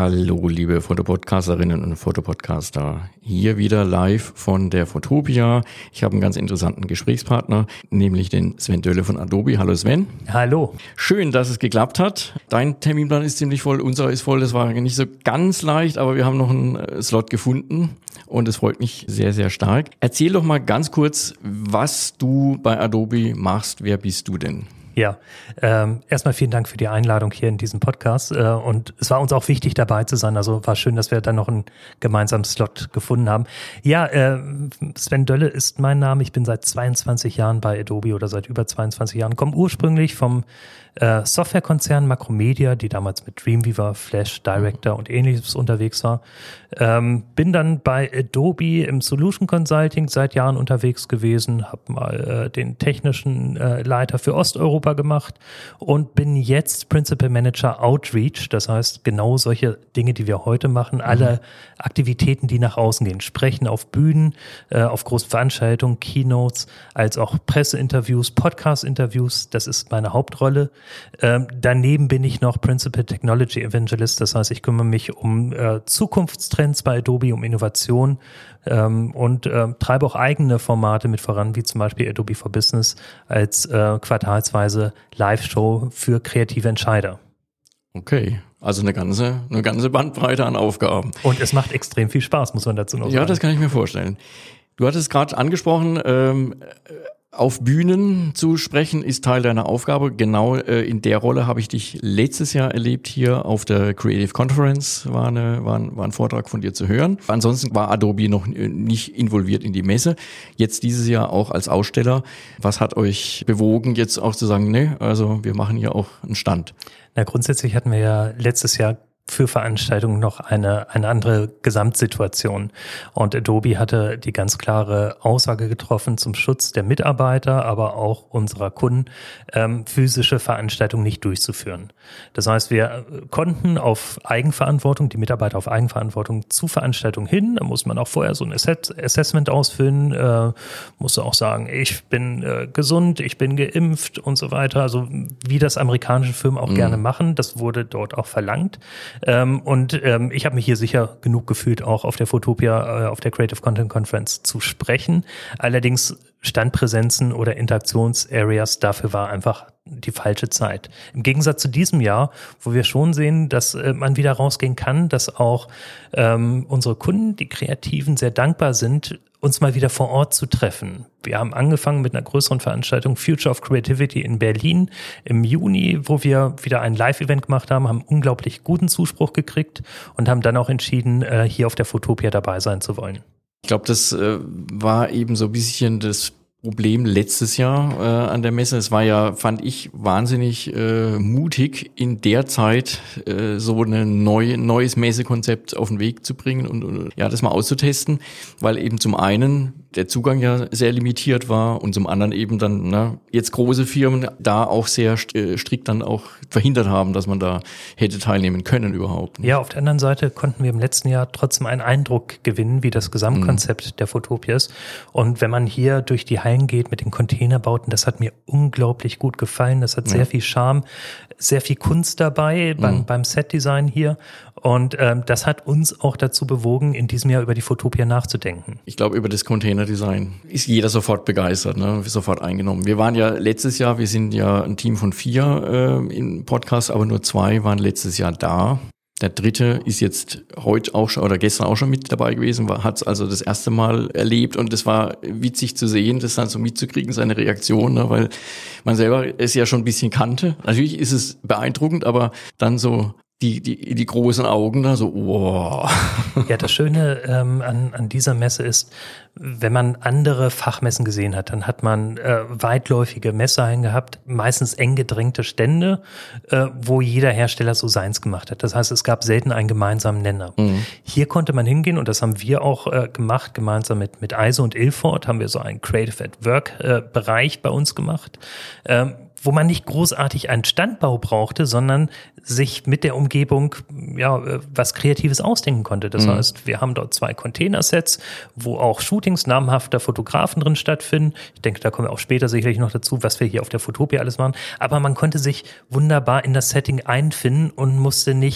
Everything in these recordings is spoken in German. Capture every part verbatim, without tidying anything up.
Hallo, liebe Fotopodcasterinnen und Fotopodcaster. Hier wieder live von der Fotopia. Ich habe einen ganz interessanten Gesprächspartner, nämlich den Sven Dölle von Adobe. Hallo Sven. Hallo. Schön, dass es geklappt hat. Dein Terminplan ist ziemlich voll, unser ist voll. Das war nicht so ganz leicht, aber wir haben noch einen Slot gefunden und es freut mich sehr, sehr stark. Erzähl doch mal ganz kurz, was du bei Adobe machst. Wer bist du denn? Ja, ähm, erstmal vielen Dank für die Einladung hier in diesem Podcast äh, und es war uns auch wichtig dabei zu sein, also war schön, dass wir dann noch einen gemeinsamen Slot gefunden haben. Ja, äh, Sven Dölle ist mein Name, ich bin seit zweiundzwanzig Jahren bei Adobe oder seit über zweiundzwanzig Jahren, komme ursprünglich vom äh, Softwarekonzern Macromedia, die damals mit Dreamweaver, Flash, Director und ähnliches unterwegs war. Ähm, bin dann bei Adobe im Solution Consulting seit Jahren unterwegs gewesen, habe mal äh, den technischen äh, Leiter für Osteuropa gemacht und bin jetzt Principal Manager Outreach, das heißt genau solche Dinge, die wir heute machen, alle mhm. Aktivitäten, die nach außen gehen, sprechen auf Bühnen, äh, auf großen Veranstaltungen, Keynotes, als auch Presseinterviews, Podcast-Interviews, das ist meine Hauptrolle. Ähm, daneben bin ich noch Principal Technology Evangelist, das heißt, ich kümmere mich um äh, Zukunftstrends bei Adobe, um Innovation ähm, und äh, treibe auch eigene Formate mit voran, wie zum Beispiel Adobe for Business als äh, quartalsweise Live-Show für kreative Entscheider. Okay, also eine ganze, eine ganze Bandbreite an Aufgaben. Und es macht extrem viel Spaß, muss man dazu noch sagen. Ja, das kann ich mir vorstellen. Du hattest gerade angesprochen, ähm, auf Bühnen zu sprechen ist Teil deiner Aufgabe. Genau äh, in der Rolle habe ich dich letztes Jahr erlebt hier auf der Creative Conference. War, eine, war, ein, war ein Vortrag von dir zu hören. Ansonsten war Adobe noch nicht involviert in die Messe. Jetzt dieses Jahr auch als Aussteller. Was hat euch bewogen, jetzt auch zu sagen, nee, also wir machen hier auch einen Stand? Na, grundsätzlich hatten wir ja letztes Jahr für Veranstaltungen noch eine eine andere Gesamtsituation. Und Adobe hatte die ganz klare Aussage getroffen zum Schutz der Mitarbeiter, aber auch unserer Kunden, ähm, physische Veranstaltungen nicht durchzuführen. Das heißt, wir konnten auf Eigenverantwortung, die Mitarbeiter auf Eigenverantwortung zu Veranstaltungen hin. Da muss man auch vorher so ein Assessment ausfüllen, äh, musste auch sagen, ich bin äh, gesund, ich bin geimpft und so weiter. Also wie das amerikanische Firmen auch mhm. gerne machen, das wurde dort auch verlangt. Ähm, und ähm, ich habe mich hier sicher genug gefühlt, auch auf der Fotopia, äh, auf der Creative Content Conference zu sprechen. Allerdings Standpräsenzen oder Interaktionsareas, dafür war einfach die falsche Zeit. Im Gegensatz zu diesem Jahr, wo wir schon sehen, dass äh, man wieder rausgehen kann, dass auch ähm, unsere Kunden, die Kreativen, sehr dankbar sind, uns mal wieder vor Ort zu treffen. Wir haben angefangen mit einer größeren Veranstaltung Future of Creativity in Berlin im Juni, wo wir wieder ein Live-Event gemacht haben, haben unglaublich guten Zuspruch gekriegt und haben dann auch entschieden, äh, hier auf der Fotopia dabei sein zu wollen. Ich glaube, das äh, war eben so ein bisschen das Problem letztes Jahr äh, an der Messe. Es war ja, fand ich, wahnsinnig äh, mutig, in der Zeit äh, so ein neu, neues Messekonzept auf den Weg zu bringen und, und ja, das mal auszutesten, weil eben zum einen der Zugang ja sehr limitiert war und zum anderen eben dann na, jetzt große Firmen da auch sehr st- strikt dann auch verhindert haben, dass man da hätte teilnehmen können überhaupt. Ja, auf der anderen Seite konnten wir im letzten Jahr trotzdem einen Eindruck gewinnen, wie das Gesamtkonzept mhm. der Fotopia ist. Und wenn man hier durch die Hallen geht mit den Containerbauten, das hat mir unglaublich gut gefallen. Das hat sehr ja. viel Charme, sehr viel Kunst dabei beim, mhm. beim Setdesign hier. Und ähm, das hat uns auch dazu bewogen, in diesem Jahr über die Fotopia nachzudenken. Ich glaube, über das Containerdesign ist jeder sofort begeistert, ne? Sofort eingenommen. Wir waren ja letztes Jahr, wir sind ja ein Team von vier äh, im Podcast, aber nur zwei waren letztes Jahr da. Der dritte ist jetzt heute auch schon oder gestern auch schon mit dabei gewesen, hat es also das erste Mal erlebt und es war witzig zu sehen, das dann so mitzukriegen, seine Reaktion, ne, weil man selber es ja schon ein bisschen kannte. Natürlich ist es beeindruckend, aber dann so die die die großen Augen da so, wow. Ja, das Schöne ähm, an an dieser Messe ist, wenn man andere Fachmessen gesehen hat, dann hat man äh, weitläufige Messehallen gehabt, meistens eng gedrängte Stände, äh, wo jeder Hersteller so seins gemacht hat. Das heißt, es gab selten einen gemeinsamen Nenner. Mhm. Hier konnte man hingehen und das haben wir auch äh, gemacht, gemeinsam mit mit I S O und Ilford haben wir so einen Creative at Work äh, Bereich bei uns gemacht. Ähm, wo man nicht großartig einen Standbau brauchte, sondern sich mit der Umgebung ja was Kreatives ausdenken konnte. Das mhm. heißt, wir haben dort zwei Containersets, wo auch Shootings namhafter Fotografen drin stattfinden. Ich denke, da kommen wir auch später sicherlich noch dazu, was wir hier auf der Fotopia alles machen. Aber man konnte sich wunderbar in das Setting einfinden und musste nicht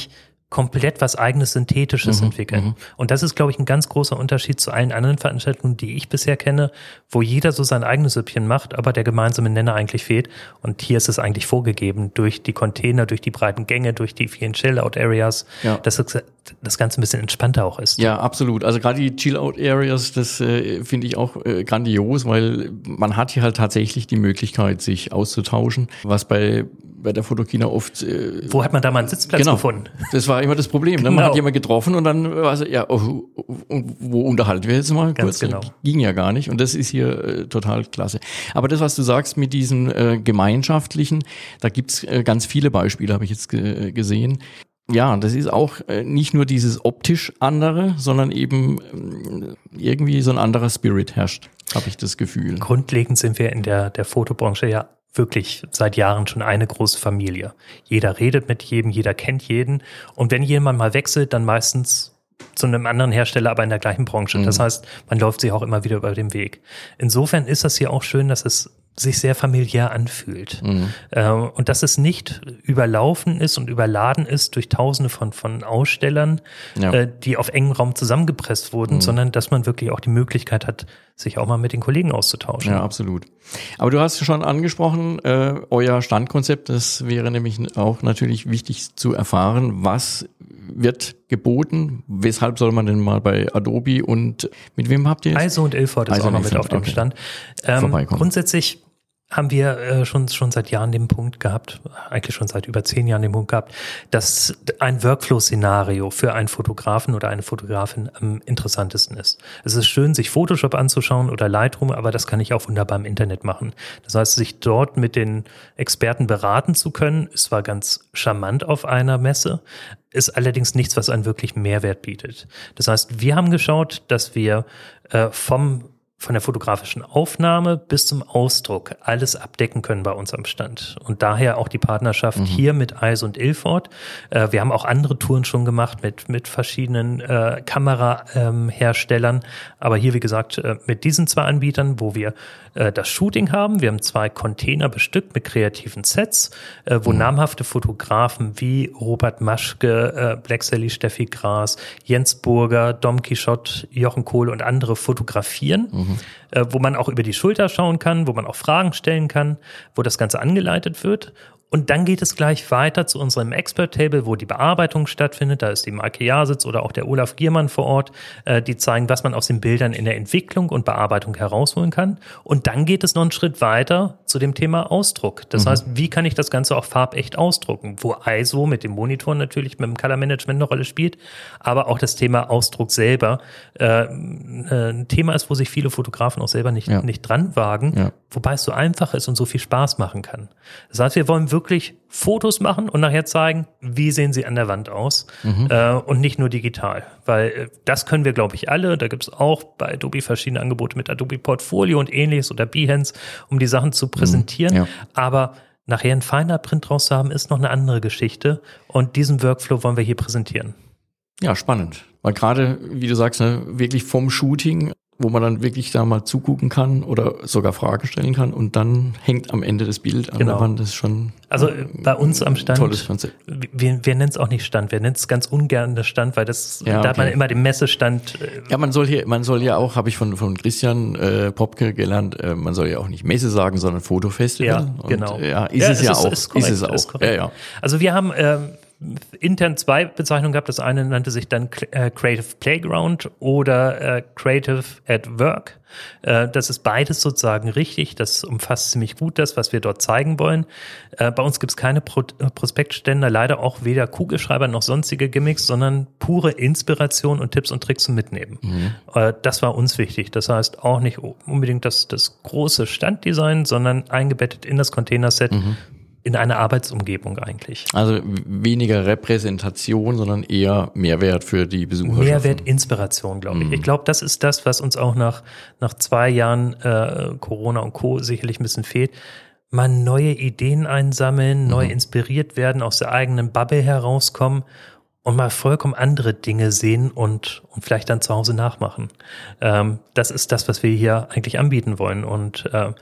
komplett was eigenes Synthetisches Mhm, entwickeln. mhm. Und das ist, glaube ich, ein ganz großer Unterschied zu allen anderen Veranstaltungen, die ich bisher kenne, wo jeder so sein eigenes Süppchen macht, aber der gemeinsame Nenner eigentlich fehlt. Und hier ist es eigentlich vorgegeben durch die Container, durch die breiten Gänge, durch die vielen Chill-Out-Areas, Ja. dass das, das Ganze ein bisschen entspannter auch ist. Ja, absolut. Also gerade die Chill-Out-Areas, das äh, finde ich auch äh, grandios, weil man hat hier halt tatsächlich die Möglichkeit, sich auszutauschen, was bei bei der Fotokina oft... Äh, Wo hat man da mal einen Sitzplatz genau, gefunden? Das war immer das Problem. Ne? Man Genau. hat jemanden getroffen und dann war so, ja, oh, und wo unterhalten wir jetzt mal Ganz kurz? genau. Ging ja gar nicht. Und das ist hier äh, total klasse. Aber das, was du sagst mit diesen äh, gemeinschaftlichen, da gibt's äh, ganz viele Beispiele, habe ich jetzt ge- gesehen. Ja, das ist auch äh, nicht nur dieses optisch andere, sondern eben ähm, irgendwie so ein anderer Spirit herrscht, habe ich das Gefühl. Grundlegend sind wir in der, der Fotobranche ja wirklich seit Jahren schon eine große Familie. Jeder redet mit jedem, jeder kennt jeden. Und wenn jemand mal wechselt, dann meistens zu einem anderen Hersteller, aber in der gleichen Branche. Mhm. Das heißt, man läuft sich auch immer wieder über den Weg. Insofern ist das hier auch schön, dass es sich sehr familiär anfühlt. Mhm. Äh, und dass es nicht überlaufen ist und überladen ist durch tausende von, von Ausstellern, Ja. äh, die auf engem Raum zusammengepresst wurden, Mhm. sondern dass man wirklich auch die Möglichkeit hat, sich auch mal mit den Kollegen auszutauschen. Ja, absolut. Aber du hast schon angesprochen, äh, euer Standkonzept, das wäre nämlich auch natürlich wichtig zu erfahren, was wird geboten, weshalb soll man denn mal bei Adobe und mit wem habt ihr jetzt? I S O und Ilford ist I S O auch noch und mit Ilford, auf dem okay. Stand. Ähm, Vorbeikommen. grundsätzlich haben wir äh, schon schon seit Jahren den Punkt gehabt, eigentlich schon seit über zehn Jahren den Punkt gehabt, dass ein Workflow-Szenario für einen Fotografen oder eine Fotografin am interessantesten ist. Es ist schön, sich Photoshop anzuschauen oder Lightroom, aber das kann ich auch wunderbar im Internet machen. Das heißt, sich dort mit den Experten beraten zu können, ist zwar ganz charmant auf einer Messe, ist allerdings nichts, was einen wirklich Mehrwert bietet. Das heißt, wir haben geschaut, dass wir äh, vom von der fotografischen Aufnahme bis zum Ausdruck alles abdecken können bei uns am Stand. Und daher auch die Partnerschaft mhm. hier mit I S O und Ilford. Äh, wir haben auch andere Touren schon gemacht mit mit verschiedenen äh, Kameraherstellern. Ähm, Aber hier, wie gesagt, äh, mit diesen zwei Anbietern, wo wir äh, das Shooting haben. Wir haben zwei Container bestückt mit kreativen Sets, äh, wo mhm. namhafte Fotografen wie Robert Maschke, äh, Black Sally, Steffi Gras, Jens Burger, Dom Quixote, Jochen Kohl und andere fotografieren. Mhm. Äh, wo man auch über die Schulter schauen kann, wo man auch Fragen stellen kann, wo das Ganze angeleitet wird. Und dann geht es gleich weiter zu unserem Expert-Table, wo die Bearbeitung stattfindet. Da ist die Maike Jasitz oder auch der Olaf Giermann vor Ort. Äh, die zeigen, was man aus den Bildern in der Entwicklung und Bearbeitung herausholen kann. Und dann geht es noch einen Schritt weiter zu dem Thema Ausdruck. Das mhm. heißt, wie kann ich das Ganze auch farbecht ausdrucken? Wo I S O mit dem Monitor natürlich, mit dem Color Management eine Rolle spielt, aber auch das Thema Ausdruck selber äh, ein Thema ist, wo sich viele Fotografen auch selber nicht, ja. nicht dran wagen, ja. wobei es so einfach ist und so viel Spaß machen kann. Das heißt, wir wollen wirklich wirklich Fotos machen und nachher zeigen, wie sehen sie an der Wand aus mhm. äh, und nicht nur digital, weil äh, das können wir, glaube ich, alle. Da gibt es auch bei Adobe verschiedene Angebote mit Adobe Portfolio und ähnliches oder Behance, um die Sachen zu präsentieren, mhm. ja. aber nachher ein feiner Print draus zu haben, ist noch eine andere Geschichte und diesen Workflow wollen wir hier präsentieren. Ja, spannend, weil gerade, wie du sagst, ne, wirklich vom Shooting, wo man dann wirklich da mal zugucken kann oder sogar Fragen stellen kann und dann hängt am Ende das Bild an genau. der Wand. Das ist schon also bei uns am Stand, tolles Konzept. Wir, wir nennen es auch nicht Stand, wir nennen es ganz ungern das Stand, weil das ja, da okay. hat man immer den Messestand. Äh, ja, man soll hier, man soll ja auch, habe ich von von Christian äh, Popke gelernt, äh, man soll ja auch nicht Messe sagen, sondern Fotofestival. Ja, genau. Und, ja, ist ja, es ja auch. Ist, korrekt, ist es auch. Ist korrekt. Ja, ja. Also wir haben äh, intern zwei Bezeichnungen gehabt. Das eine nannte sich dann äh, Creative Playground oder äh, Creative at Work. Äh, das ist beides sozusagen richtig. Das umfasst ziemlich gut das, was wir dort zeigen wollen. Äh, bei uns gibt es keine Pro- Prospektständer, leider auch weder Kugelschreiber noch sonstige Gimmicks, sondern pure Inspiration und Tipps und Tricks zum Mitnehmen. Mhm. Äh, das war uns wichtig. Das heißt auch nicht unbedingt das, das große Standdesign, sondern eingebettet in das Containerset. Mhm. In einer Arbeitsumgebung eigentlich. Also weniger Repräsentation, sondern eher Mehrwert für die Besucher. Mehrwert, Inspiration, glaube ich. Mm. Ich glaube, das ist das, was uns auch nach nach zwei Jahren äh, Corona und Co. sicherlich ein bisschen fehlt. Mal neue Ideen einsammeln, mm. neu inspiriert werden, aus der eigenen Bubble herauskommen und mal vollkommen andere Dinge sehen und und vielleicht dann zu Hause nachmachen. Ähm, das ist das, was wir hier eigentlich anbieten wollen. Und äh,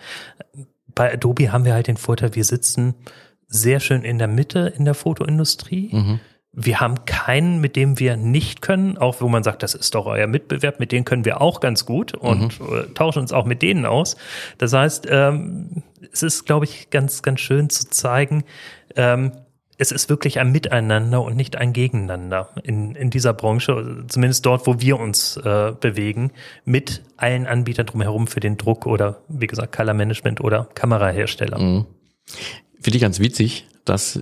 bei Adobe haben wir halt den Vorteil, wir sitzen sehr schön in der Mitte in der Fotoindustrie. Mhm. wir haben keinen, mit dem wir nicht können, auch wo man sagt, das ist doch euer Mitbewerb, mit denen können wir auch ganz gut und mhm. tauschen uns auch mit denen aus. Das heißt, ähm, es ist, glaube ich, ganz, ganz schön zu zeigen, ähm, es ist wirklich ein Miteinander und nicht ein Gegeneinander in, in dieser Branche, zumindest dort, wo wir uns äh, bewegen, mit allen Anbietern drumherum für den Druck oder, wie gesagt, Color Management oder Kamerahersteller. Mhm. Finde ich ganz witzig, dass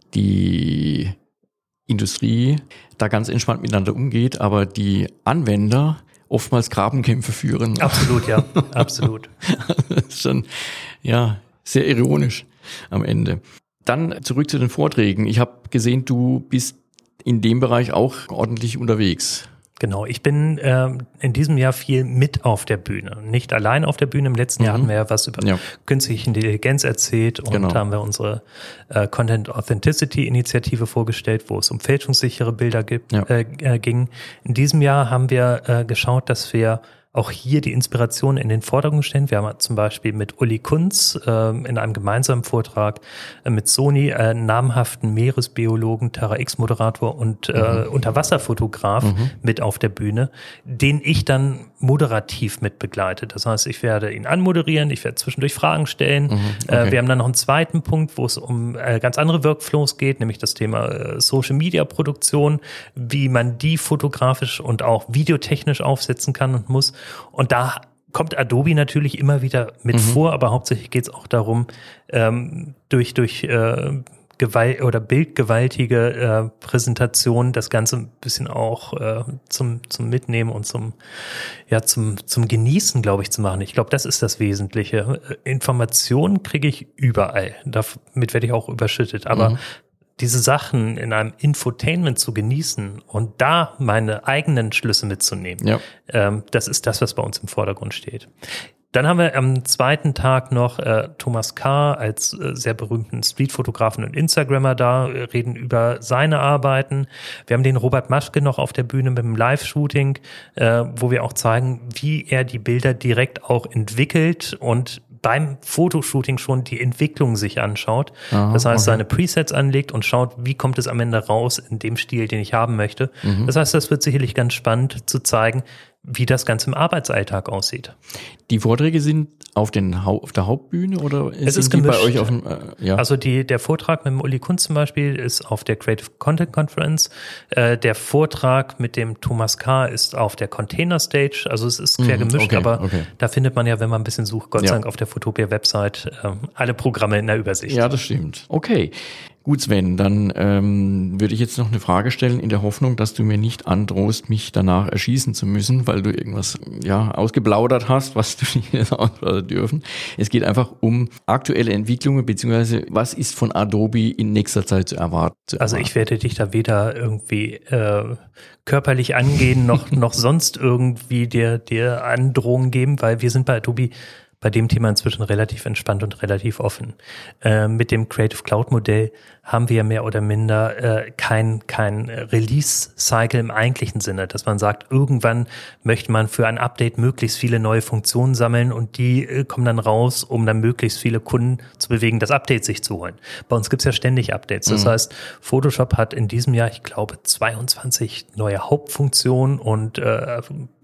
die Industrie da ganz entspannt miteinander umgeht, aber die Anwender oftmals Grabenkämpfe führen. Absolut, ja, absolut. Das ist schon, ja, sehr ironisch am Ende. Dann zurück zu den Vorträgen. Ich habe gesehen, du bist in dem Bereich auch ordentlich unterwegs. Genau, ich bin äh, in diesem Jahr viel mit auf der Bühne. Nicht allein auf der Bühne. Im letzten mhm. Jahr hatten wir ja was über ja. künstliche Intelligenz erzählt und genau. haben wir unsere äh, Content Authenticity Initiative vorgestellt, wo es um fälschungssichere Bilder gibt, ja. äh, ging. In diesem Jahr haben wir äh, geschaut, dass wir auch hier die Inspiration in den Vordergrund stellen. Wir haben zum Beispiel mit Uli Kunz äh, in einem gemeinsamen Vortrag äh, mit Sony äh, namhaften Meeresbiologen, Terra X-Moderator und äh, mhm. Unterwasserfotograf mhm. mit auf der Bühne, den ich dann moderativ mit begleite. Das heißt, ich werde ihn anmoderieren, ich werde zwischendurch Fragen stellen. Mhm. Okay. Äh, wir haben dann noch einen zweiten Punkt, wo es um äh, ganz andere Workflows geht, nämlich das Thema äh, Social-Media-Produktion, wie man die fotografisch und auch videotechnisch aufsetzen kann und muss. Und da kommt Adobe natürlich immer wieder mit mhm. vor, aber hauptsächlich geht es auch darum, ähm, durch durch äh, Gewalt oder bildgewaltige äh, Präsentationen das Ganze ein bisschen auch äh, zum zum Mitnehmen und zum ja zum zum Genießen, glaube ich, zu machen. Ich glaube, das ist das Wesentliche. Informationen kriege ich überall. Damit werde ich auch überschüttet. Aber mhm. diese Sachen in einem Infotainment zu genießen und da meine eigenen Schlüsse mitzunehmen, ja. ähm, das ist das, was bei uns im Vordergrund steht. Dann haben wir am zweiten Tag noch äh, Thomas K. als äh, sehr berühmten Streetfotografen und Instagrammer da, äh, reden über seine Arbeiten. Wir haben den Robert Maschke noch auf der Bühne mit dem Live-Shooting, äh, wo wir auch zeigen, wie er die Bilder direkt auch entwickelt und beim Fotoshooting schon die Entwicklung sich anschaut. Aha, das heißt, okay. seine Presets anlegt und schaut, wie kommt es am Ende raus in dem Stil, den ich haben möchte. Mhm. Das heißt, das wird sicherlich ganz spannend zu zeigen, wie das Ganze im Arbeitsalltag aussieht. Die Vorträge sind auf, den Hau- auf der Hauptbühne oder es sind ist die gemischt. bei euch auf dem, äh, ja. Also die, der Vortrag mit dem Uli Kunz zum Beispiel ist auf der Creative Content Conference. Äh, der Vortrag mit dem Thomas K. ist auf der Container Stage. Also es ist quer mhm, gemischt, okay, aber okay. da findet man ja, wenn man ein bisschen sucht, Gott sei Dank auf der Fotopia-Website äh, alle Programme in der Übersicht. Ja, das stimmt. Okay. Gut, Sven, dann ähm, würde ich jetzt noch eine Frage stellen, in der Hoffnung, dass du mir nicht androhst, mich danach erschießen zu müssen, weil du irgendwas ja ausgeplaudert hast, was du nicht hättest ausplaudern dürfen. Es geht einfach um aktuelle Entwicklungen, beziehungsweise was ist von Adobe in nächster Zeit zu erwarten? Zu also ich werde dich da weder irgendwie äh, körperlich angehen, noch noch sonst irgendwie dir dir Androhungen geben, weil wir sind bei Adobe bei dem Thema inzwischen relativ entspannt und relativ offen. Äh, mit dem Creative Cloud Modell haben wir mehr oder minder äh, kein kein Release-Cycle im eigentlichen Sinne, dass man sagt, irgendwann möchte man für ein Update möglichst viele neue Funktionen sammeln und die äh, kommen dann raus, um dann möglichst viele Kunden zu bewegen, das Update sich zu holen. Bei uns gibt's ja ständig Updates. Das mhm. heißt, Photoshop hat in diesem Jahr, ich glaube, zweiundzwanzig neue Hauptfunktionen und äh,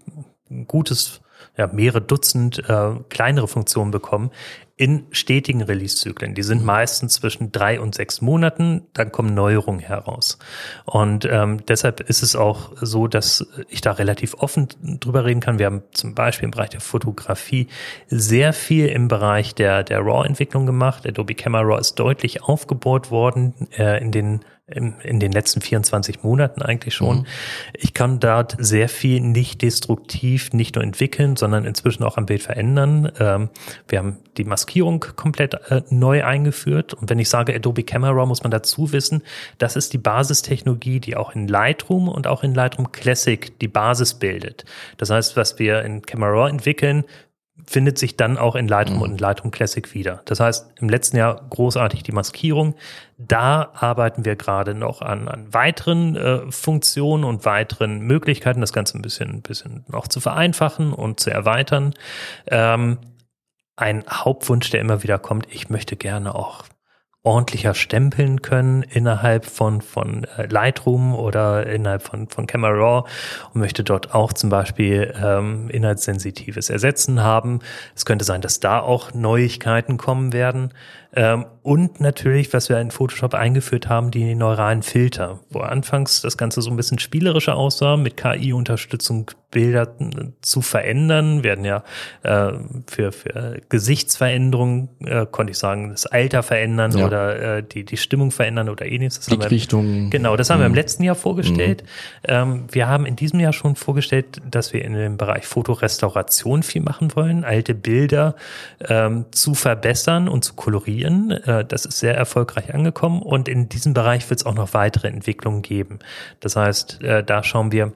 ein gutes ja, mehrere Dutzend äh, kleinere Funktionen bekommen in stetigen Release-Zyklen. Die sind meistens zwischen drei und sechs Monaten, dann kommen Neuerungen heraus. Und ähm, deshalb ist es auch so, dass ich da relativ offen drüber reden kann. Wir haben zum Beispiel im Bereich der Fotografie sehr viel im Bereich der der RAW-Entwicklung gemacht. Adobe Camera Raw ist deutlich aufgebohrt worden äh, in den in, in den letzten vierundzwanzig Monaten eigentlich schon. Mhm. Ich kann dort sehr viel nicht destruktiv nicht nur entwickeln, sondern inzwischen auch am Bild verändern. Ähm, wir haben die Maskierung komplett äh, neu eingeführt. Und wenn ich sage Adobe Camera Raw, muss man dazu wissen, das ist die Basistechnologie, die auch in Lightroom und auch in Lightroom Classic die Basis bildet. Das heißt, was wir in Camera Raw entwickeln, findet sich dann auch in Lightroom mhm. und in Lightroom Classic wieder. Das heißt, im letzten Jahr großartig die Maskierung. Da arbeiten wir gerade noch an, an weiteren äh, Funktionen und weiteren Möglichkeiten, das Ganze ein bisschen, ein bisschen noch zu vereinfachen und zu erweitern. Ähm, ein Hauptwunsch, der immer wieder kommt, ich möchte gerne auch ordentlicher stempeln können innerhalb von von Lightroom oder innerhalb von von Camera Raw und möchte dort auch zum Beispiel ähm, inhaltssensitives Ersetzen haben. Es könnte sein, dass da auch Neuigkeiten kommen werden. Ähm, und natürlich, was wir in Photoshop eingeführt haben, die neuralen Filter, wo anfangs das Ganze so ein bisschen spielerischer aussah, mit K I-Unterstützung Bilder zu verändern. Wir werden ja äh, für für Gesichtsveränderungen, äh, konnte ich sagen, das Alter verändern ja. oder äh, die die Stimmung verändern oder ähnliches. Das Blickrichtung. Haben wir, genau, das haben wir im letzten Jahr vorgestellt. Mhm. Ähm, wir haben in diesem Jahr schon vorgestellt, dass wir in dem Bereich Fotorestauration viel machen wollen, alte Bilder ähm, zu verbessern und zu kolorieren. Das ist sehr erfolgreich angekommen und in diesem Bereich wird es auch noch weitere Entwicklungen geben. Das heißt, da schauen wir,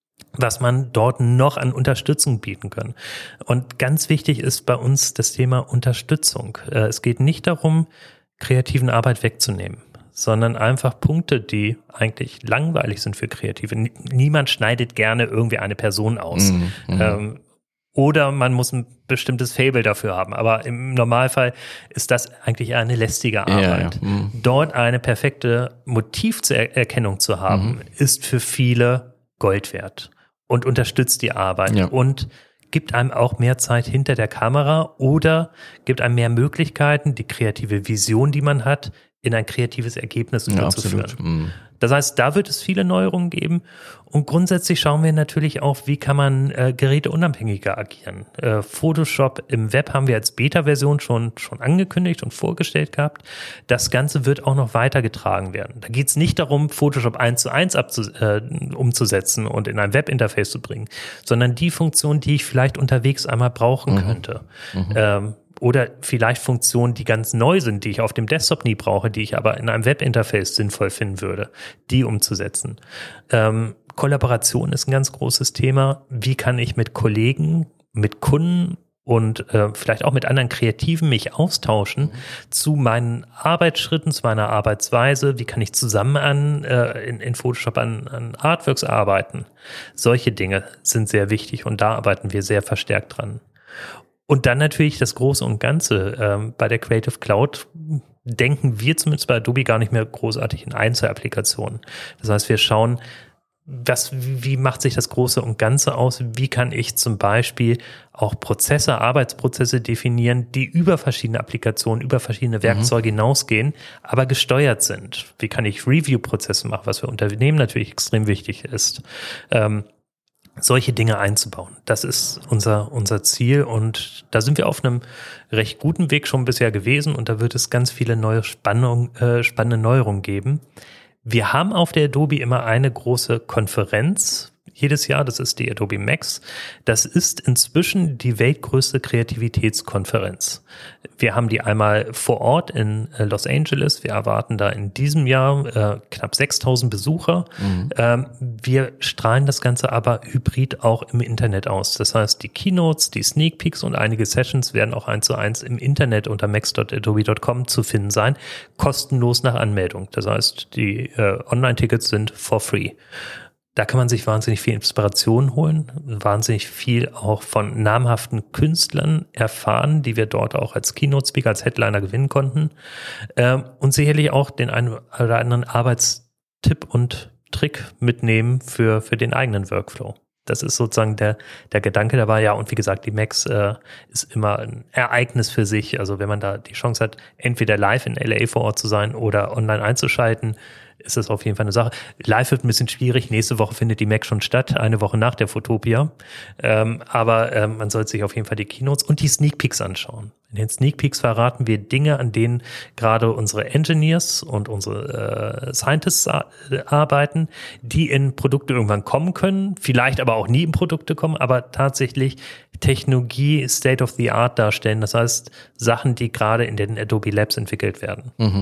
was man dort noch an Unterstützung bieten kann. Und ganz wichtig ist bei uns das Thema Unterstützung. Es geht nicht darum, kreativen Arbeit wegzunehmen, sondern einfach Punkte, die eigentlich langweilig sind für Kreative. Niemand schneidet gerne irgendwie eine Person aus. Mhm. Ähm, Oder man muss ein bestimmtes Faible dafür haben. Aber im Normalfall ist das eigentlich eher eine lästige Arbeit. Ja, ja. Mhm. Dort eine perfekte Motiverkennung zu haben, mhm. ist für viele Gold wert und unterstützt die Arbeit ja. und gibt einem auch mehr Zeit hinter der Kamera oder gibt einem mehr Möglichkeiten, die kreative Vision, die man hat, in ein kreatives Ergebnis ja, überzuführen. Absolut. Mhm. Das heißt, da wird es viele Neuerungen geben und grundsätzlich schauen wir natürlich auch, wie kann man äh, geräteunabhängiger agieren. Äh, Photoshop im Web haben wir als Beta-Version schon schon angekündigt und vorgestellt gehabt. Das Ganze wird auch noch weitergetragen werden. Da geht es nicht darum, Photoshop eins zu eins abzu- äh, umzusetzen und in ein Webinterface zu bringen, sondern die Funktion, die ich vielleicht unterwegs einmal brauchen mhm. könnte. Mhm. Ähm, Oder vielleicht Funktionen, die ganz neu sind, die ich auf dem Desktop nie brauche, die ich aber in einem Webinterface sinnvoll finden würde, die umzusetzen. Ähm, Kollaboration ist ein ganz großes Thema. Wie kann ich mit Kollegen, mit Kunden und äh, vielleicht auch mit anderen Kreativen mich austauschen mhm. zu meinen Arbeitsschritten, zu meiner Arbeitsweise? Wie kann ich zusammen an äh, in, in Photoshop an, an Artworks arbeiten? Solche Dinge sind sehr wichtig und da arbeiten wir sehr verstärkt dran. Und dann natürlich das Große und Ganze. Ähm, bei der Creative Cloud denken wir zumindest bei Adobe gar nicht mehr großartig in Einzelapplikationen. Das heißt, wir schauen, was, wie macht sich das Große und Ganze aus? Wie kann ich zum Beispiel auch Prozesse, Arbeitsprozesse definieren, die über verschiedene Applikationen, über verschiedene Werkzeuge mhm. hinausgehen, aber gesteuert sind? Wie kann ich Review-Prozesse machen, was für Unternehmen natürlich extrem wichtig ist? Ähm, solche Dinge einzubauen. Das ist unser unser Ziel und da sind wir auf einem recht guten Weg schon bisher gewesen und da wird es ganz viele neue Spannung, äh, spannende Neuerungen geben. Wir haben auf der Adobe immer eine große Konferenz jedes Jahr, das ist die Adobe Max. Das ist inzwischen die weltgrößte Kreativitätskonferenz. Wir haben die einmal vor Ort in Los Angeles. Wir erwarten da in diesem Jahr äh, knapp sechstausend Besucher. Mhm. Ähm, wir strahlen das Ganze aber hybrid auch im Internet aus. Das heißt, die Keynotes, die Sneak Peeks und einige Sessions werden auch eins zu eins im Internet unter max punkt adobe punkt com zu finden sein, kostenlos nach Anmeldung. Das heißt, die äh, Online-Tickets sind for free. Da kann man sich wahnsinnig viel Inspiration holen, wahnsinnig viel auch von namhaften Künstlern erfahren, die wir dort auch als Keynote-Speaker, als Headliner gewinnen konnten. Ähm, und sicherlich auch den einen oder anderen Arbeitstipp und Trick mitnehmen für, für den eigenen Workflow. Das ist sozusagen der, der Gedanke dabei. Ja, und wie gesagt, die Max äh, ist immer ein Ereignis für sich. Also wenn man da die Chance hat, entweder live in L A vor Ort zu sein oder online einzuschalten, ist das auf jeden Fall eine Sache. Live wird ein bisschen schwierig. Nächste Woche findet die Mac schon statt, eine Woche nach der Photopia. Ähm, aber ähm, man sollte sich auf jeden Fall die Keynotes und die Sneak Peeks anschauen. In den Sneak Peeks verraten wir Dinge, an denen gerade unsere Engineers und unsere äh, Scientists a- arbeiten, die in Produkte irgendwann kommen können, vielleicht aber auch nie in Produkte kommen, aber tatsächlich Technologie State of the Art darstellen. Das heißt, Sachen, die gerade in den Adobe Labs entwickelt werden. Mhm.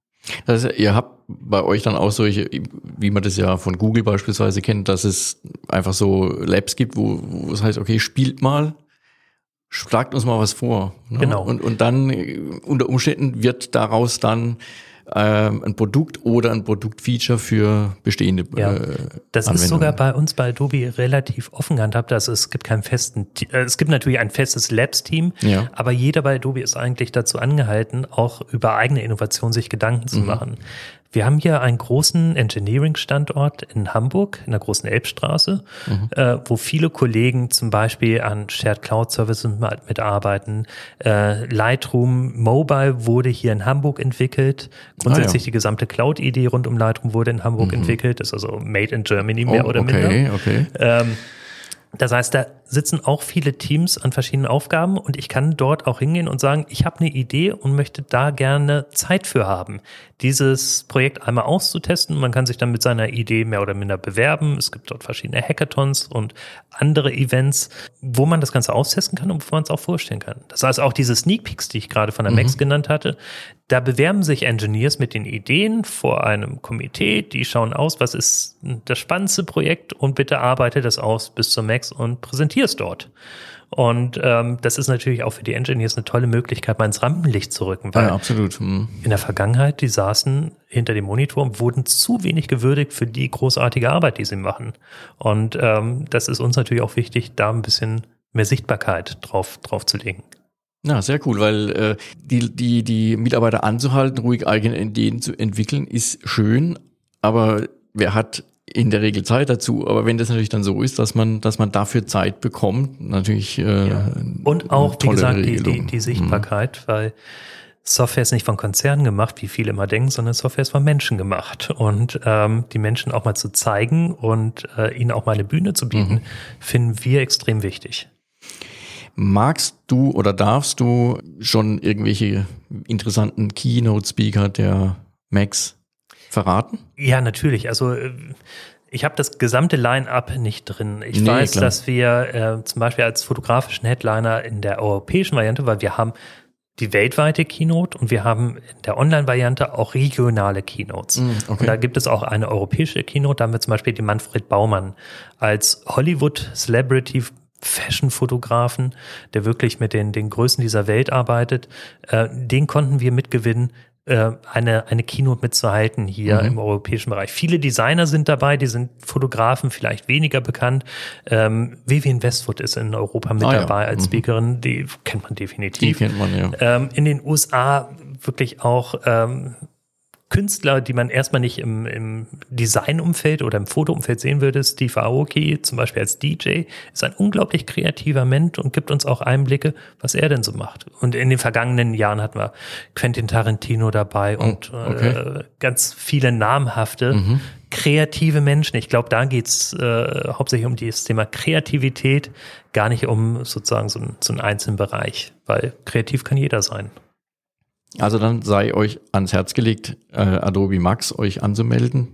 Das heißt, ihr habt bei euch dann auch solche, wie man das ja von Google beispielsweise kennt, dass es einfach so Labs gibt, wo, wo es heißt, okay, spielt mal, schlagt uns mal was vor. Ne? Genau. Und, und dann unter Umständen wird daraus dann ähm, ein Produkt oder ein Produktfeature für bestehende ja, äh, das ist sogar bei uns bei Adobe relativ offen gehandhabt. Also es gibt keinen festen, äh, es gibt natürlich ein festes Labs-Team, ja. aber jeder bei Adobe ist eigentlich dazu angehalten, auch über eigene Innovation sich Gedanken zu Mhm. machen. Wir haben hier einen großen Engineering-Standort in Hamburg, in der großen Elbstraße, mhm. äh, wo viele Kollegen zum Beispiel an Shared Cloud Services mitarbeiten. Äh, Lightroom Mobile wurde hier in Hamburg entwickelt. Grundsätzlich ah, ja. die gesamte Cloud-Idee rund um Lightroom wurde in Hamburg mhm. entwickelt. Das ist also made in Germany mehr oh, oder okay, minder. Okay. Ähm, Das heißt, da sitzen auch viele Teams an verschiedenen Aufgaben und ich kann dort auch hingehen und sagen, ich habe eine Idee und möchte da gerne Zeit für haben, dieses Projekt einmal auszutesten. Man kann sich dann mit seiner Idee mehr oder minder bewerben. Es gibt dort verschiedene Hackathons und andere Events, wo man das Ganze austesten kann und wo man es auch vorstellen kann. Das heißt, auch diese Sneak Peeks, die ich gerade von der mhm. Max genannt hatte, da bewerben sich Engineers mit den Ideen vor einem Komitee, die schauen aus, was ist das spannendste Projekt und bitte arbeite das aus bis zur Max und präsentiere es dort. Und ähm, das ist natürlich auch für die Engineers eine tolle Möglichkeit, mal ins Rampenlicht zu rücken, weil ja, absolut. Mhm. in der Vergangenheit, die saßen hinter dem Monitor und wurden zu wenig gewürdigt für die großartige Arbeit, die sie machen. Und ähm, das ist uns natürlich auch wichtig, da ein bisschen mehr Sichtbarkeit drauf, drauf zu legen. Ja, sehr cool, weil äh, die, die, die Mitarbeiter anzuhalten, ruhig eigene Ideen zu entwickeln, ist schön, aber wer hat in der Regel Zeit dazu? Aber wenn das natürlich dann so ist, dass man, dass man dafür Zeit bekommt, natürlich äh, ja. Und auch, wie gesagt, die, die, die Sichtbarkeit, mhm. weil Software ist nicht von Konzernen gemacht, wie viele immer denken, sondern Software ist von Menschen gemacht. Und ähm, die Menschen auch mal zu zeigen und äh, ihnen auch mal eine Bühne zu bieten, mhm. finden wir extrem wichtig. Magst du oder darfst du schon irgendwelche interessanten Keynote-Speaker der Max verraten? Ja, natürlich. Also ich habe das gesamte Line-Up nicht drin. Ich nee, weiß, klar. dass wir äh, zum Beispiel als fotografischen Headliner in der europäischen Variante, weil wir haben die weltweite Keynote und wir haben in der Online-Variante auch regionale Keynotes. Mm, okay. Und da gibt es auch eine europäische Keynote. Da haben wir zum Beispiel den Manfred Baumann als Hollywood-Celebrity Fashion-Fotografen, der wirklich mit den, den Größen dieser Welt arbeitet. Äh, den konnten wir mitgewinnen, äh, eine, eine Keynote mitzuhalten hier mhm. im europäischen Bereich. Viele Designer sind dabei, die sind Fotografen, vielleicht weniger bekannt. Ähm, Vivienne Westwood ist in Europa mit ah, dabei ja. als mhm. Speakerin, die kennt man definitiv. Die kennt man, ja. Ähm, in den U S A wirklich auch ähm, Künstler, die man erstmal nicht im, im Designumfeld oder im Fotoumfeld sehen würde. Steve Aoki, zum Beispiel als D J, ist ein unglaublich kreativer Mensch und gibt uns auch Einblicke, was er denn so macht. Und in den vergangenen Jahren hatten wir Quentin Tarantino dabei oh, und okay. äh, ganz viele namhafte, mhm. kreative Menschen. Ich glaube, da geht's äh, hauptsächlich um das Thema Kreativität, gar nicht um sozusagen so, so einen einzelnen Bereich, weil kreativ kann jeder sein. Also dann sei euch ans Herz gelegt, äh, Adobe Max euch anzumelden.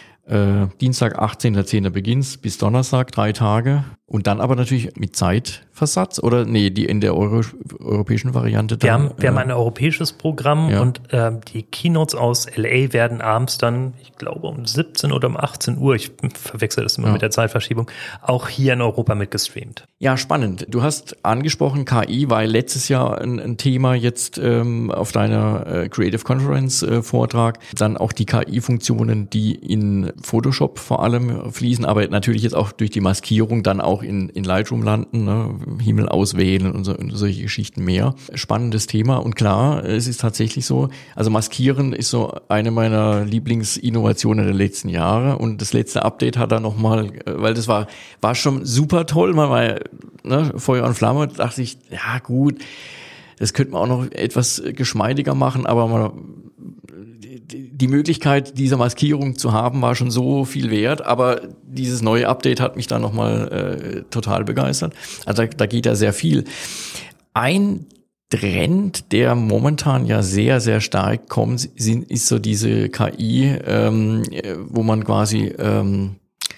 Äh, Dienstag, achtzehnter zehnter beginnt's bis Donnerstag, drei Tage. Und dann aber natürlich mit Zeitversatz oder nee, die in der Euro, europäischen Variante dann. Wir haben, wir äh, haben ein europäisches Programm ja. und äh, die Keynotes aus L A werden abends dann, ich glaube um siebzehn oder um achtzehn Uhr, ich verwechsel das immer ja. mit der Zeitverschiebung, auch hier in Europa mitgestreamt. Ja, spannend. Du hast angesprochen, K I war letztes Jahr ein, ein Thema jetzt ähm, auf deiner äh, Creative Conference äh, Vortrag. Dann auch die K I-Funktionen, die in Photoshop vor allem fließen, aber natürlich jetzt auch durch die Maskierung dann auch in, in Lightroom landen, ne? Himmel auswählen und, so, und solche Geschichten mehr. Spannendes Thema und klar, es ist tatsächlich so, also Maskieren ist so eine meiner Lieblingsinnovationen der letzten Jahre und das letzte Update hat da nochmal, weil das war war schon super toll, man war ne, Feuer und Flamme, dachte ich, ja gut, das könnte man auch noch etwas geschmeidiger machen, aber man die Möglichkeit dieser Maskierung zu haben, war schon so viel wert, aber dieses neue Update hat mich dann nochmal äh, total begeistert. Also da, da geht ja sehr viel. Ein Trend, der momentan ja sehr, sehr stark kommt, sind, ist so diese K I, ähm, wo man quasi ähm,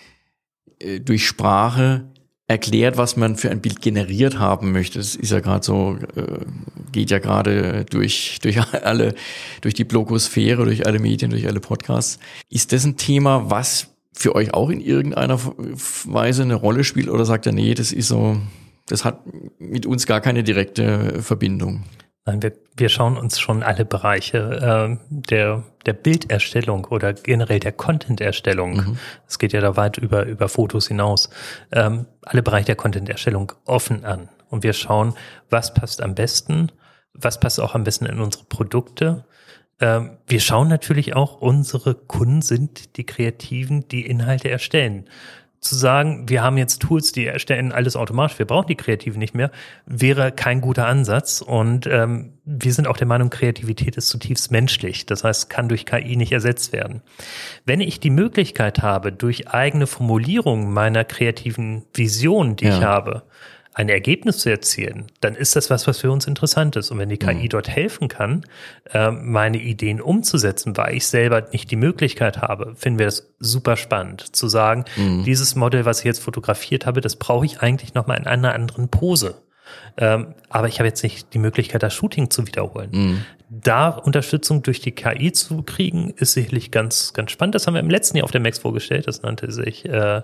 durch Sprache erklärt, was man für ein Bild generiert haben möchte. Das ist ja gerade so, äh, geht ja gerade durch durch alle, durch die Blogosphäre, durch alle Medien, durch alle Podcasts. Ist das ein Thema, was für euch auch in irgendeiner Weise eine Rolle spielt, oder sagt ihr, nee, das ist so, das hat mit uns gar keine direkte Verbindung? Nein, wir, wir schauen uns schon alle Bereiche äh, der, der Bilderstellung oder generell der Content-Erstellung, mhm. es geht ja da weit über, über Fotos hinaus, ähm, alle Bereiche der Content-Erstellung offen an. Und wir schauen, was passt am besten, was passt auch am besten in unsere Produkte. Ähm, wir schauen natürlich auch, unsere Kunden sind die Kreativen, die Inhalte erstellen. Zu sagen, wir haben jetzt Tools, die erstellen alles automatisch, wir brauchen die Kreativen nicht mehr, wäre kein guter Ansatz. Und ähm, wir sind auch der Meinung, Kreativität ist zutiefst menschlich. Das heißt, kann durch K I nicht ersetzt werden. Wenn ich die Möglichkeit habe, durch eigene Formulierung meiner kreativen Vision, die ja. ich habe, ein Ergebnis zu erzielen, dann ist das was, was für uns interessant ist. Und wenn die K I mhm. dort helfen kann, äh, meine Ideen umzusetzen, weil ich selber nicht die Möglichkeit habe, finden wir das super spannend, zu sagen, mhm. dieses Model, was ich jetzt fotografiert habe, das brauche ich eigentlich nochmal in einer anderen Pose. Ähm, aber ich habe jetzt nicht die Möglichkeit, das Shooting zu wiederholen. Mhm. Da Unterstützung durch die K I zu kriegen, ist sicherlich ganz, ganz spannend. Das haben wir im letzten Jahr auf der M A X vorgestellt. Das nannte sich äh,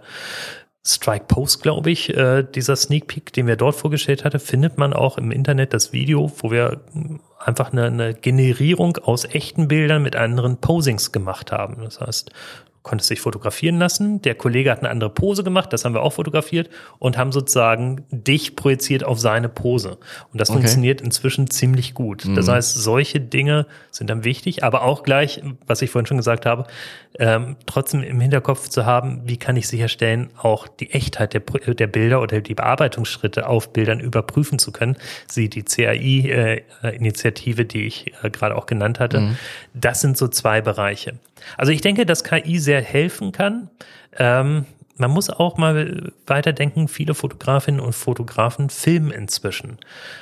Strike Post, glaube ich, äh, dieser Sneak Peek, den wir dort vorgestellt hatten, findet man auch im Internet das Video, wo wir einfach eine, eine Generierung aus echten Bildern mit anderen Posings gemacht haben. Das heißt, du konntest dich fotografieren lassen, der Kollege hat eine andere Pose gemacht, das haben wir auch fotografiert und haben sozusagen dich projiziert auf seine Pose. Und das okay. funktioniert inzwischen ziemlich gut. Mhm. Das heißt, solche Dinge sind dann wichtig, aber auch gleich, was ich vorhin schon gesagt habe, ähm, trotzdem im Hinterkopf zu haben, wie kann ich sicherstellen, auch die Echtheit der, der Bilder oder die Bearbeitungsschritte auf Bildern überprüfen zu können. Sie, die C A I-Initiative, äh, die ich äh, gerade auch genannt hatte, mhm. das sind so zwei Bereiche. Also ich denke, dass K I sehr helfen kann. Ähm, man muss auch mal weiterdenken, viele Fotografinnen und Fotografen filmen inzwischen.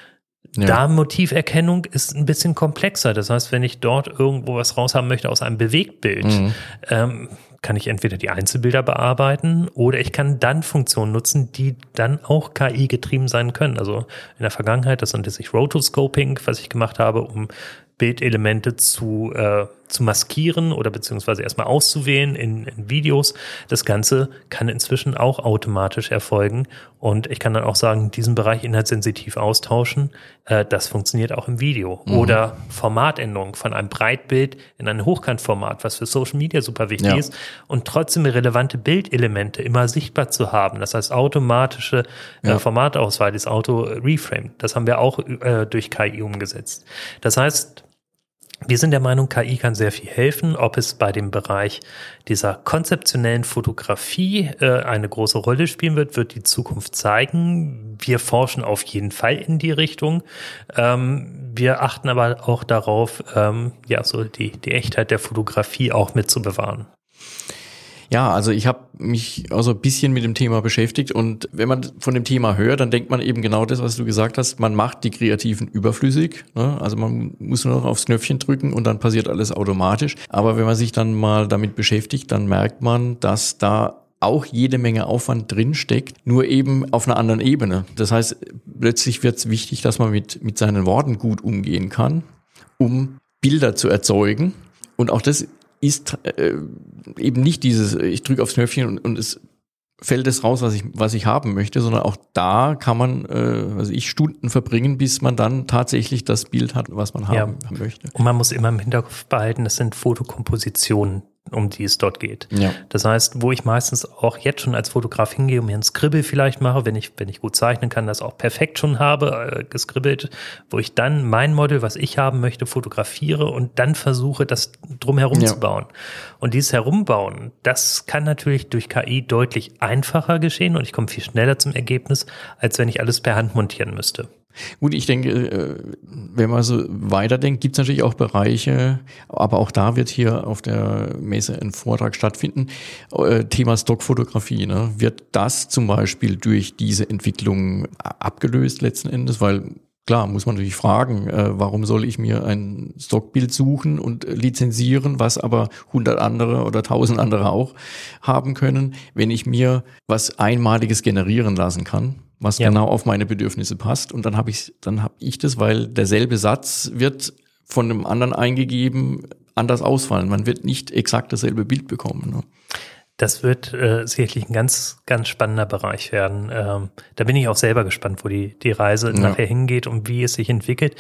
Ja. Da Motiverkennung ist ein bisschen komplexer. Das heißt, wenn ich dort irgendwo was raushaben möchte aus einem Bewegtbild, mhm. ähm, kann ich entweder die Einzelbilder bearbeiten oder ich kann dann Funktionen nutzen, die dann auch K I getrieben sein können. Also in der Vergangenheit, das nannte sich Rotoscoping, was ich gemacht habe, um Bildelemente zu, äh, zu maskieren oder beziehungsweise erstmal auszuwählen in, in Videos. Das Ganze kann inzwischen auch automatisch erfolgen und ich kann dann auch sagen, diesen Bereich inhaltssensitiv austauschen. Äh, das funktioniert auch im Video. Mhm. Oder Formatänderung von einem Breitbild in ein Hochkantformat, was für Social Media super wichtig ja. ist und trotzdem relevante Bildelemente immer sichtbar zu haben. Das heißt, automatische äh, ja. Formatauswahl, das Auto-Reframe, das haben wir auch äh, durch K I umgesetzt. Das heißt, wir sind der Meinung, K I kann sehr viel helfen. Ob es bei dem Bereich dieser konzeptionellen Fotografie äh, eine große Rolle spielen wird, wird die Zukunft zeigen. Wir forschen auf jeden Fall in die Richtung. Ähm, wir achten aber auch darauf, ähm, ja, so die, die Echtheit der Fotografie auch mitzubewahren. Ja, also ich habe mich auch so ein bisschen mit dem Thema beschäftigt und wenn man von dem Thema hört, dann denkt man eben genau das, was du gesagt hast, man macht die Kreativen überflüssig, ne? Also man muss nur noch aufs Knöpfchen drücken und dann passiert alles automatisch. Aber wenn man sich dann mal damit beschäftigt, dann merkt man, dass da auch jede Menge Aufwand drin steckt, nur eben auf einer anderen Ebene. Das heißt, plötzlich wird es wichtig, dass man mit mit seinen Worten gut umgehen kann, um Bilder zu erzeugen und auch das ist äh, eben nicht dieses, ich drücke aufs Knöpfchen und, und es fällt es raus, was ich was ich haben möchte, sondern auch da kann man, äh, also ich Stunden verbringen, bis man dann tatsächlich das Bild hat, was man ja. haben möchte. Und man muss immer im Hinterkopf behalten, das sind Fotokompositionen, um die es dort geht. Ja. Das heißt, wo ich meistens auch jetzt schon als Fotograf hingehe und mir ein Scribble vielleicht mache, wenn ich wenn ich gut zeichnen kann, das auch perfekt schon habe, äh, gescribbelt, wo ich dann mein Model, was ich haben möchte, fotografiere und dann versuche, das drumherum ja. zu bauen. Und dieses Herumbauen, das kann natürlich durch K I deutlich einfacher geschehen und ich komme viel schneller zum Ergebnis, als wenn ich alles per Hand montieren müsste. Gut, ich denke, wenn man so weiterdenkt, gibt es natürlich auch Bereiche, aber auch da wird hier auf der Messe ein Vortrag stattfinden, Thema Stockfotografie. Ne? Wird das zum Beispiel durch diese Entwicklung abgelöst letzten Endes? Weil klar, muss man natürlich fragen, warum soll ich mir ein Stockbild suchen und lizenzieren, was aber hundert andere oder tausend andere auch haben können, wenn ich mir was Einmaliges generieren lassen kann? Was ja. genau auf meine Bedürfnisse passt. Und dann habe ich, dann habe ich das, weil derselbe Satz wird von einem anderen eingegeben, anders ausfallen. Man wird nicht exakt dasselbe Bild bekommen. Ne? Das wird äh, sicherlich ein ganz, ganz spannender Bereich werden. Ähm, da bin ich auch selber gespannt, wo die, die Reise ja. nachher hingeht und wie es sich entwickelt.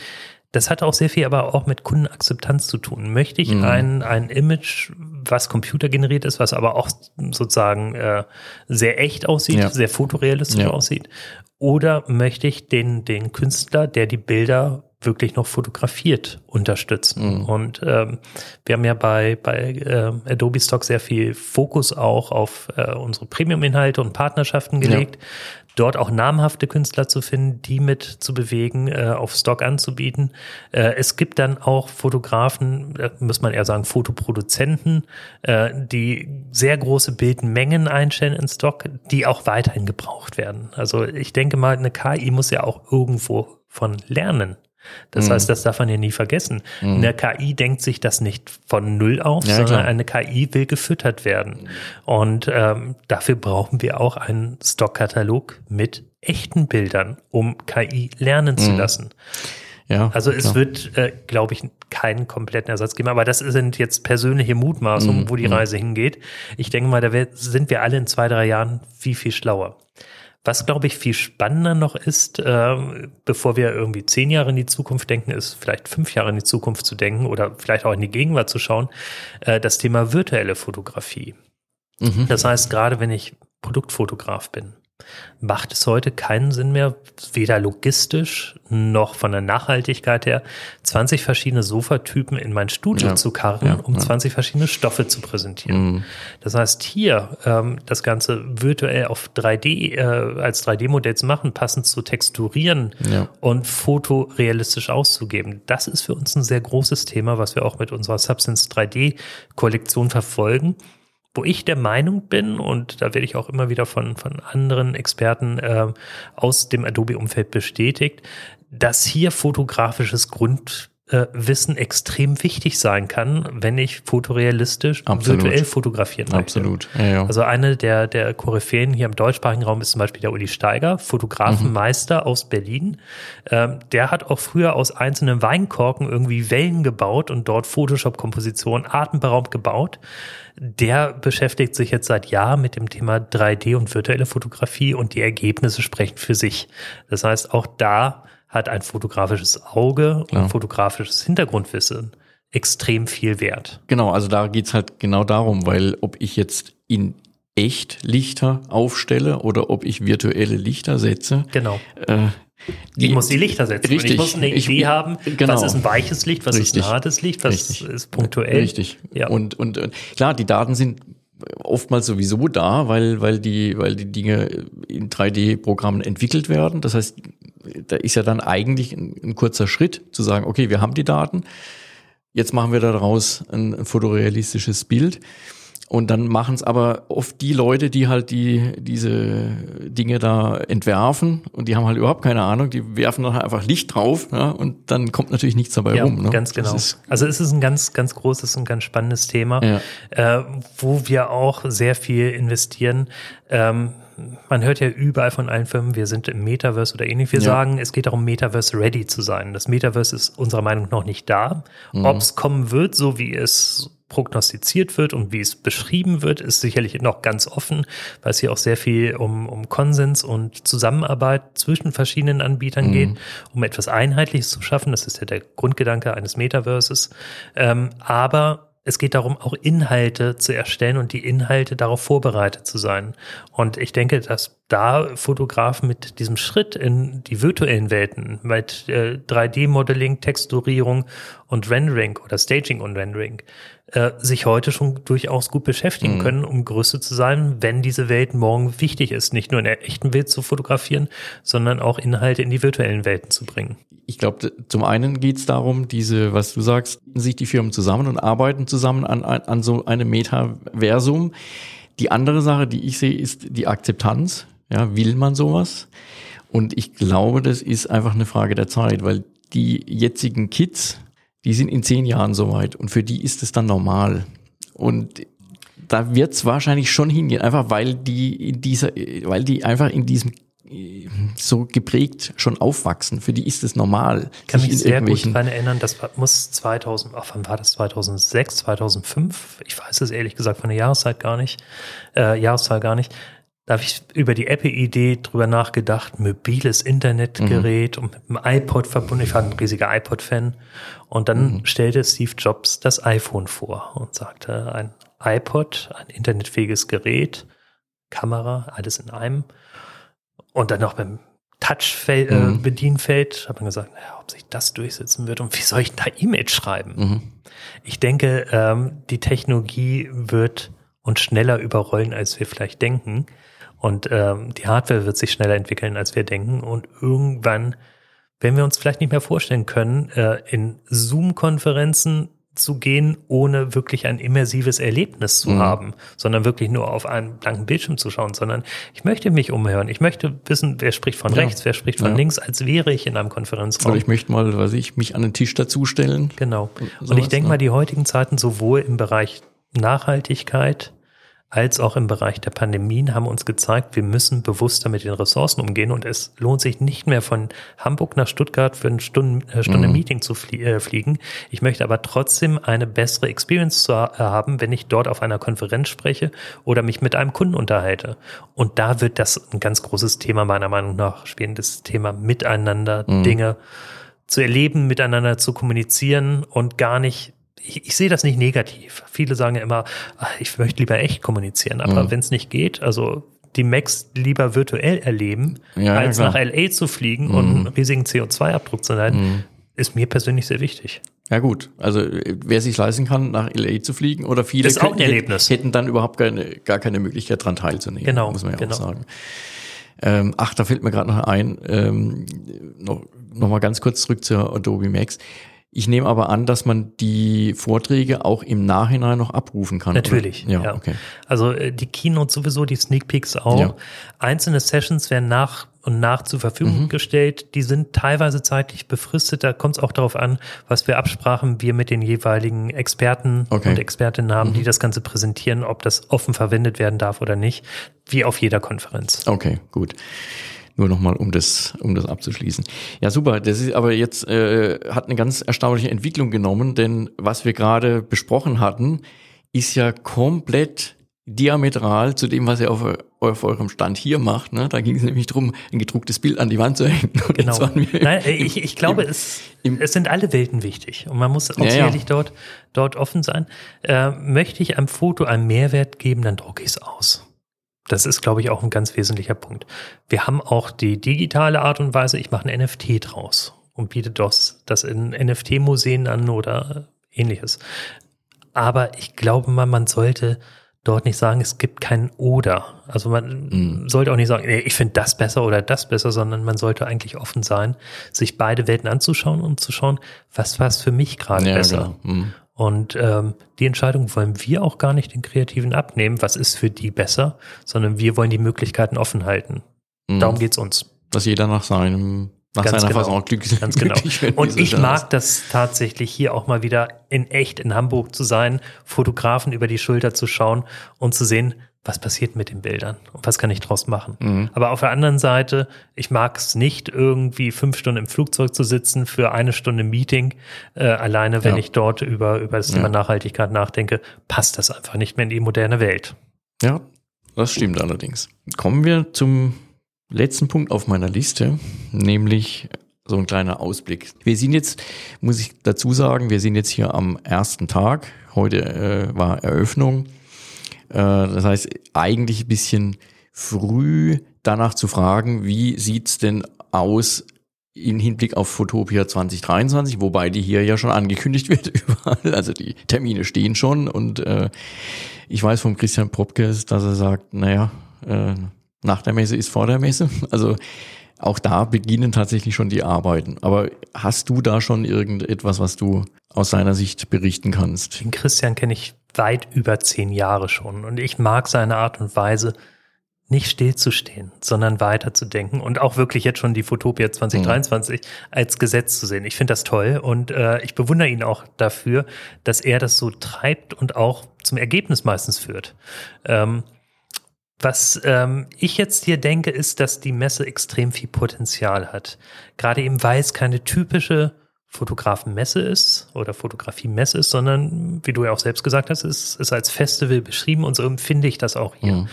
Das hat auch sehr viel aber auch mit Kundenakzeptanz zu tun. Möchte ich mhm. ein, ein Image, was computergeneriert ist, was aber auch sozusagen äh, sehr echt aussieht, ja. sehr fotorealistisch ja. aussieht? Oder möchte ich den, den Künstler, der die Bilder wirklich noch fotografiert, unterstützen? Mhm. Und ähm, wir haben ja bei, bei äh, Adobe Stock sehr viel Fokus auch auf äh, unsere Premium-Inhalte und Partnerschaften gelegt. Ja. Dort auch namhafte Künstler zu finden, die mit zu bewegen, äh, auf Stock anzubieten. Äh, es gibt dann auch Fotografen, äh, muss man eher sagen Fotoproduzenten, äh, die sehr große Bildmengen einstellen in Stock, die auch weiterhin gebraucht werden. Also ich denke mal, eine K I muss ja auch irgendwo von lernen. Das mhm. heißt, das darf man ja nie vergessen. Mhm. Eine K I denkt sich das nicht von Null auf, ja, sondern klar. eine K I will gefüttert werden. Und ähm, dafür brauchen wir auch einen Stockkatalog mit echten Bildern, um K I lernen mhm. zu lassen. Ja, also es klar. wird, äh, glaube ich, keinen kompletten Ersatz geben. Aber das sind jetzt persönliche Mutmaßungen, mhm. wo die Reise hingeht. Ich denke mal, da sind wir alle in zwei, drei Jahren viel, viel schlauer. Was, glaube ich, viel spannender noch ist, äh, bevor wir irgendwie zehn Jahre in die Zukunft denken, ist vielleicht fünf Jahre in die Zukunft zu denken oder vielleicht auch in die Gegenwart zu schauen, äh, das Thema virtuelle Fotografie. Mhm. Das heißt, gerade wenn ich Produktfotograf bin, macht es heute keinen Sinn mehr, weder logistisch noch von der Nachhaltigkeit her, zwanzig verschiedene Sofatypen in mein Studio ja. zu karren, ja, um ja. zwanzig verschiedene Stoffe zu präsentieren. Mhm. Das heißt, hier ähm, das Ganze virtuell auf drei D, äh, als drei D-Modell zu machen, passend zu texturieren ja. und fotorealistisch auszugeben, das ist für uns ein sehr großes Thema, was wir auch mit unserer Substance drei D-Kollektion verfolgen. Wo ich der Meinung bin, und da werde ich auch immer wieder von, von anderen Experten äh, aus dem Adobe-Umfeld bestätigt, dass hier fotografisches Grundwissen äh, extrem wichtig sein kann, wenn ich fotorealistisch Absolut. virtuell fotografieren möchte. Absolut. Ja, ja. Also eine der, der Koryphäen hier im deutschsprachigen Raum ist zum Beispiel der Uli Steiger, Fotografenmeister mhm. aus Berlin. Ähm, der hat auch früher aus einzelnen Weinkorken irgendwie Wellen gebaut und dort Photoshop-Kompositionen atemberaubend gebaut. Der beschäftigt sich jetzt seit Jahren mit dem Thema drei D und virtuelle Fotografie und die Ergebnisse sprechen für sich. Das heißt, auch da hat ein fotografisches Auge Klar. und fotografisches Hintergrundwissen extrem viel Wert. Genau, also da geht's halt genau darum, weil ob ich jetzt in echt Lichter aufstelle oder ob ich virtuelle Lichter setze. Genau. Äh, Ich muss die Lichter setzen. Richtig. Und ich muss eine Idee ich, haben, genau. was ist ein weiches Licht, was Richtig. ist ein hartes Licht, was Richtig. ist punktuell. Richtig. Ja. Und, und, und klar, die Daten sind oftmals sowieso da, weil, weil die, weil die Dinge in drei D-Programmen entwickelt werden. Das heißt, da ist ja dann eigentlich ein, ein kurzer Schritt zu sagen, okay, wir haben die Daten. Jetzt machen wir daraus ein, ein fotorealistisches Bild. Und dann machen es aber oft die Leute, die halt die diese Dinge da entwerfen und die haben halt überhaupt keine Ahnung, die werfen dann halt einfach Licht drauf, ja, und dann kommt natürlich nichts dabei ja, rum. Ne? Ganz genau. Also es ist ein ganz, ganz großes und ganz spannendes Thema, ja. äh, wo wir auch sehr viel investieren. Ähm, man hört ja überall von allen Firmen, wir sind im Metaverse oder ähnlich. Wir ja. sagen, es geht darum, Metaverse-ready zu sein. Das Metaverse ist unserer Meinung nach noch nicht da. Mhm. Ob es kommen wird, so wie es prognostiziert wird und wie es beschrieben wird, ist sicherlich noch ganz offen, weil es hier auch sehr viel um, um Konsens und Zusammenarbeit zwischen verschiedenen Anbietern mhm. geht, um etwas Einheitliches zu schaffen. Das ist ja der Grundgedanke eines Metaverses. Ähm, aber es geht darum, auch Inhalte zu erstellen und die Inhalte darauf vorbereitet zu sein. Und ich denke, dass da Fotografen mit diesem Schritt in die virtuellen Welten, mit äh, drei D-Modeling, Texturierung und Rendering oder Staging und Rendering, äh, sich heute schon durchaus gut beschäftigen mhm. können, um gerüstet zu sein, wenn diese Welt morgen wichtig ist, nicht nur in der echten Welt zu fotografieren, sondern auch Inhalte in die virtuellen Welten zu bringen. Ich glaube, zum einen geht es darum, diese, was du sagst, sich die Firmen zusammen und arbeiten zusammen an, an, an so einem Metaversum. Die andere Sache, die ich sehe, ist die Akzeptanz. Ja, will man sowas? Und ich glaube, das ist einfach eine Frage der Zeit, weil die jetzigen Kids, die sind in zehn Jahren soweit und für die ist es dann normal. Und da wird es wahrscheinlich schon hingehen, einfach weil die in dieser, weil die einfach in diesem so geprägt schon aufwachsen. Für die ist es normal. Ich kann mich sehr gut daran erinnern, das muss zweitausend, ach, wann war das, zweitausendsechs, zweitausendfünf? Ich weiß es ehrlich gesagt von der Jahreszeit gar nicht, äh, Jahreszahl gar nicht. Da habe ich über die Apple-Idee drüber nachgedacht, mobiles Internetgerät mhm. und mit dem iPod verbunden. Ich war ein riesiger iPod-Fan. Und dann mhm. stellte Steve Jobs das iPhone vor und sagte, ein iPod, ein internetfähiges Gerät, Kamera, alles in einem. Und dann noch beim Touch-Bedienfeld, mhm. habe ich gesagt, naja, ob sich das durchsetzen wird und wie soll ich da E-Mails schreiben? Mhm. Ich denke, ähm, die Technologie wird uns schneller überrollen, als wir vielleicht denken. Und ähm, die Hardware wird sich schneller entwickeln, als wir denken. Und irgendwann, wenn wir uns vielleicht nicht mehr vorstellen können, äh, in Zoom-Konferenzen zu gehen, ohne wirklich ein immersives Erlebnis zu mhm. haben, sondern wirklich nur auf einen blanken Bildschirm zu schauen, sondern ich möchte mich umhören. Ich möchte wissen, wer spricht von ja. rechts, wer spricht von ja. links, als wäre ich in einem Konferenzraum. Oder ich möchte mal, weiß ich, mich an den Tisch dazustellen. Genau. Und, und ich denke ne? mal, die heutigen Zeiten sowohl im Bereich Nachhaltigkeit als auch im Bereich der Pandemien haben uns gezeigt, wir müssen bewusster mit den Ressourcen umgehen und es lohnt sich nicht mehr von Hamburg nach Stuttgart für eine Stunde, äh, Stunde mhm. Meeting zu flie- äh, fliegen. Ich möchte aber trotzdem eine bessere Experience zu ha- haben, wenn ich dort auf einer Konferenz spreche oder mich mit einem Kunden unterhalte. Und da wird das ein ganz großes Thema meiner Meinung nach spielen, das Thema Miteinander, mhm. Dinge zu erleben, miteinander zu kommunizieren und gar nicht Ich, ich sehe das nicht negativ. Viele sagen ja immer, ach, ich möchte lieber echt kommunizieren. Aber mhm. wenn es nicht geht, also die Macs lieber virtuell erleben, ja, als ja, nach L A zu fliegen mhm. und einen riesigen C O zwei Abdruck zu leiden, mhm. ist mir persönlich sehr wichtig. Ja gut, also wer sich leisten kann, nach L A zu fliegen oder viele das ist auch ein Erlebnis. hätten dann überhaupt keine, gar keine Möglichkeit daran teilzunehmen, genau, muss man ja genau. auch sagen. Ähm, ach, da fällt mir gerade noch ein, ähm, noch, noch mal ganz kurz zurück zur Adobe Max. Ich nehme aber an, dass man die Vorträge auch im Nachhinein noch abrufen kann. Natürlich, ja, ja. Okay. Also die Keynote sowieso, die Sneak Peeks auch. Ja. Einzelne Sessions werden nach und nach zur Verfügung mhm. gestellt. Die sind teilweise zeitlich befristet. Da kommt es auch darauf an, was für Absprachen wir mit den jeweiligen Experten okay. und Expertinnen haben, mhm. die das Ganze präsentieren, ob das offen verwendet werden darf oder nicht, wie auf jeder Konferenz. Okay, gut. Nur nochmal, um das, um das abzuschließen. Ja, super. Das ist aber jetzt, äh, hat eine ganz erstaunliche Entwicklung genommen, denn was wir gerade besprochen hatten, ist ja komplett diametral zu dem, was ihr auf, auf eurem Stand hier macht. Ne? Da ging es nämlich darum, ein gedrucktes Bild an die Wand zu hängen. Und genau. waren wir Nein, im, ich, ich glaube, im, es, im, es sind alle Welten wichtig. Und man muss auch ja, sicherlich ja. dort, dort offen sein. Äh, möchte ich einem Foto einen Mehrwert geben, dann drucke ich es aus. Das ist, glaube ich, auch ein ganz wesentlicher Punkt. Wir haben auch die digitale Art und Weise, ich mache ein N F T draus und biete das, das in N F T-Museen an oder ähnliches. Aber ich glaube mal, man sollte dort nicht sagen, es gibt kein Oder. Also man mhm. sollte auch nicht sagen, ich finde das besser oder das besser, sondern man sollte eigentlich offen sein, sich beide Welten anzuschauen und zu schauen, was war es für mich gerade ja, besser. Genau. Mhm. Und ähm, die Entscheidung wollen wir auch gar nicht den Kreativen abnehmen, was ist für die besser, sondern wir wollen die Möglichkeiten offen halten. Mhm. Darum geht's uns. Dass jeder nach seinem, nach Ganz seiner genau. Fassung glücklich, Ganz genau. glücklich wird. Und ich mag das tatsächlich hier auch mal wieder in echt in Hamburg zu sein, Fotografen über die Schulter zu schauen und zu sehen, was passiert mit den Bildern und was kann ich draus machen. Mhm. Aber auf der anderen Seite, ich mag es nicht, irgendwie fünf Stunden im Flugzeug zu sitzen für eine Stunde Meeting. Äh, alleine, wenn ja. ich dort über, über das Thema ja. Nachhaltigkeit nachdenke, passt das einfach nicht mehr in die moderne Welt. Ja, das stimmt allerdings. Kommen wir zum letzten Punkt auf meiner Liste, nämlich so ein kleiner Ausblick. Wir sind jetzt, muss ich dazu sagen, wir sind jetzt hier am ersten Tag. Heute äh, war Eröffnung. Das heißt, eigentlich ein bisschen früh danach zu fragen, wie sieht's denn aus im Hinblick auf Photopia zwanzig dreiundzwanzig, wobei die hier ja schon angekündigt wird überall. Also die Termine stehen schon und äh, ich weiß von Christian Probke, dass er sagt, naja, äh, nach der Messe ist vor der Messe. Also auch da beginnen tatsächlich schon die Arbeiten. Aber hast du da schon irgendetwas, was du aus seiner Sicht berichten kannst? Den Christian kenne ich weit über zehn Jahre schon. Und ich mag seine Art und Weise, nicht stillzustehen, sondern weiterzudenken und auch wirklich jetzt schon die Photopia zwanzig dreiundzwanzig mhm. als Gesetz zu sehen. Ich finde das toll und äh, ich bewundere ihn auch dafür, dass er das so treibt und auch zum Ergebnis meistens führt. Ähm, Was ähm, ich jetzt hier denke, ist, dass die Messe extrem viel Potenzial hat. Gerade eben, weil es keine typische Fotografenmesse ist oder Fotografiemesse ist, sondern, wie du ja auch selbst gesagt hast, es ist als Festival beschrieben und so empfinde ich das auch hier. Mhm.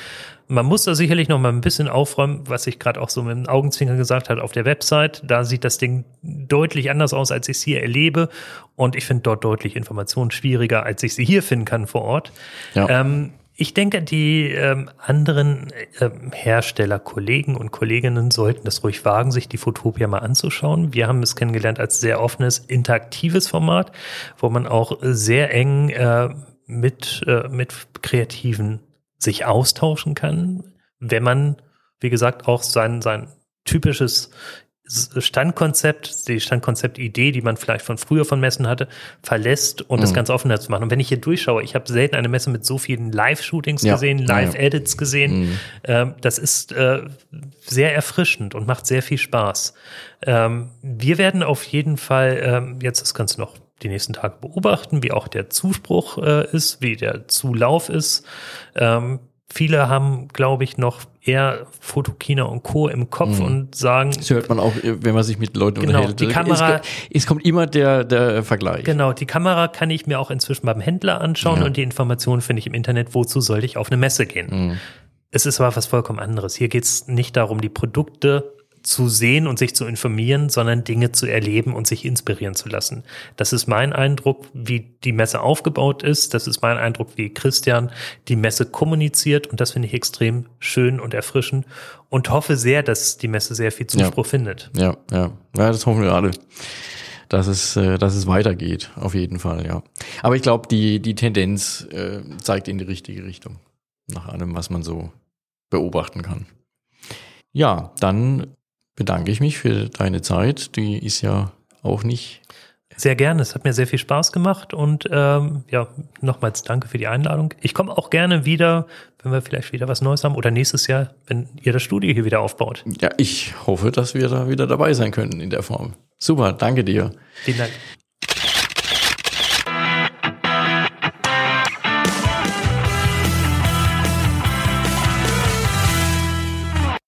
Man muss da sicherlich noch mal ein bisschen aufräumen, was ich gerade auch so mit dem Augenzwinkern gesagt habe auf der Website. Da sieht das Ding deutlich anders aus, als ich es hier erlebe. Und ich finde dort deutlich Informationen schwieriger, als ich sie hier finden kann vor Ort. Ja. Ähm, ich denke, die ähm, anderen ähm, Hersteller, Kollegen und Kolleginnen sollten das ruhig wagen, sich die Footopia mal anzuschauen. Wir haben es kennengelernt als sehr offenes, interaktives Format, wo man auch sehr eng äh, mit, äh, mit Kreativen sich austauschen kann, wenn man, wie gesagt, auch sein, sein typisches Standkonzept, die Standkonzeptidee, die man vielleicht von früher von Messen hatte, verlässt und mhm. das ganz offen zu machen. Und wenn ich hier durchschaue, ich habe selten eine Messe mit so vielen Live-Shootings ja. gesehen, Live-Edits gesehen. Mhm. Ähm, das ist äh, sehr erfrischend und macht sehr viel Spaß. Ähm, wir werden auf jeden Fall ähm, jetzt das Ganze noch die nächsten Tage beobachten, wie auch der Zuspruch äh, ist, wie der Zulauf ist. Ähm, viele haben, glaube ich, noch eher Photokina und Co. im Kopf mhm. und sagen... Das hört man auch, wenn man sich mit Leuten genau, unterhält. Die Kamera, es, es kommt immer der, der Vergleich. Genau, die Kamera kann ich mir auch inzwischen beim Händler anschauen ja. und die Informationen finde ich im Internet, wozu sollte ich auf eine Messe gehen. Mhm. Es ist aber was vollkommen anderes. Hier geht es nicht darum, die Produkte zu sehen und sich zu informieren, sondern Dinge zu erleben und sich inspirieren zu lassen. Das ist mein Eindruck, wie die Messe aufgebaut ist. Das ist mein Eindruck, wie Christian die Messe kommuniziert. Und das finde ich extrem schön und erfrischend und hoffe sehr, dass die Messe sehr viel Zuspruch ja. findet. Ja, ja, ja, das hoffen wir alle, dass es, dass es weitergeht, auf jeden Fall, ja. Aber ich glaube, die, die Tendenz äh, zeigt in die richtige Richtung, nach allem, was man so beobachten kann. Ja, dann bedanke ich mich für deine Zeit. Die ist ja auch nicht... Sehr gerne. Es hat mir sehr viel Spaß gemacht und ähm, ja, nochmals danke für die Einladung. Ich komme auch gerne wieder, wenn wir vielleicht wieder was Neues haben oder nächstes Jahr, wenn ihr das Studio hier wieder aufbaut. Ja, ich hoffe, dass wir da wieder dabei sein können in der Form. Super, danke dir. Vielen Dank.